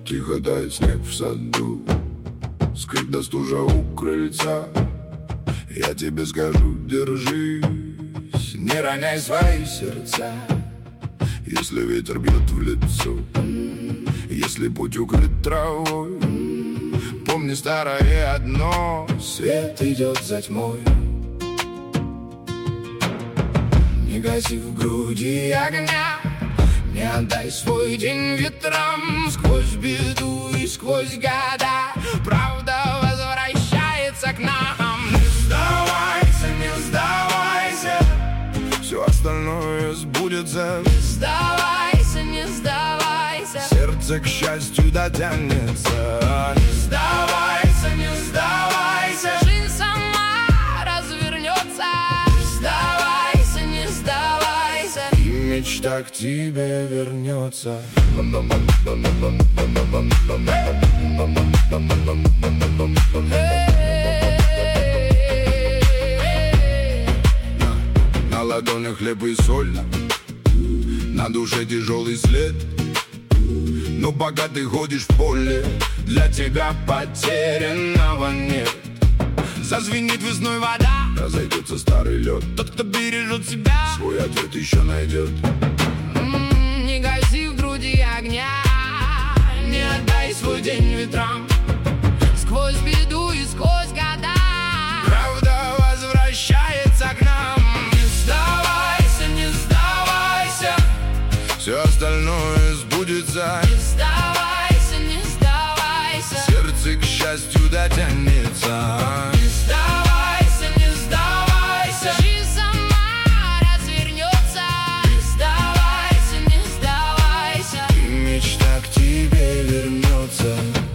Тихо тает снег в саду, скрип до стужа у крыльца. Я тебе скажу, держись, не роняй свои сердца. Если ветер бьет в лицо, если путь укрыт травой, помни старое одно: свет идет за тьмой. Не гаси в груди огня, не отдай свой день ветрам. Сквозь беду и сквозь года правда возвращается к нам. Не сдавайся, не сдавайся, все остальное сбудется. Не сдавайся, не сдавайся, сердце к счастью дотянется. Не сдавайся, не сдавайся, жизнь сама развернется. Не сдавайся, не сдавайся, и мечта к тебе вернется. На ладонях хлеб и соль, на душе тяжелый след. Но пока ты ходишь в поле, для тебя потерянного нет. Зазвенит весной вода, разойдется старый лед. Тот, кто бережет себя, свой ответ еще найдет. Не гаси в груди огня, не отдай свой день ветрам. Сквозь беду и сквозь года правда возвращается к нам. Не сдавайся, не сдавайся, все остальное сбудется. Не сдавайся, не сдавайся, сердце к счастью дотянется. Не сдавайся, не сдавайся, жизнь сама развернется. Не сдавайся, не сдавайся, и мечта к тебе вернется.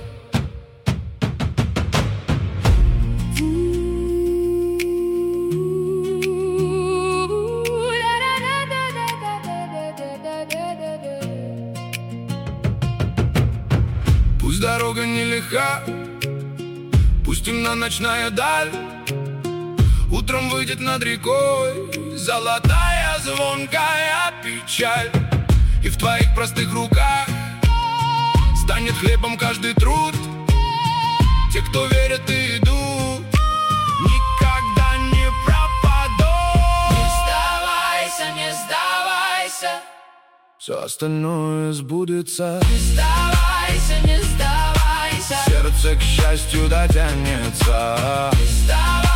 Пусть дорога нелегка, пусть темна ночная даль, утром выйдет над рекой золотая звонкая печаль. И в твоих простых руках станет хлебом каждый труд. Те, кто верят и идут, никогда не пропадут. Не сдавайся, не сдавайся, все остальное сбудется. Не сдавайся, не сдавайся, сердце к счастью дотянется. Не сдавайся.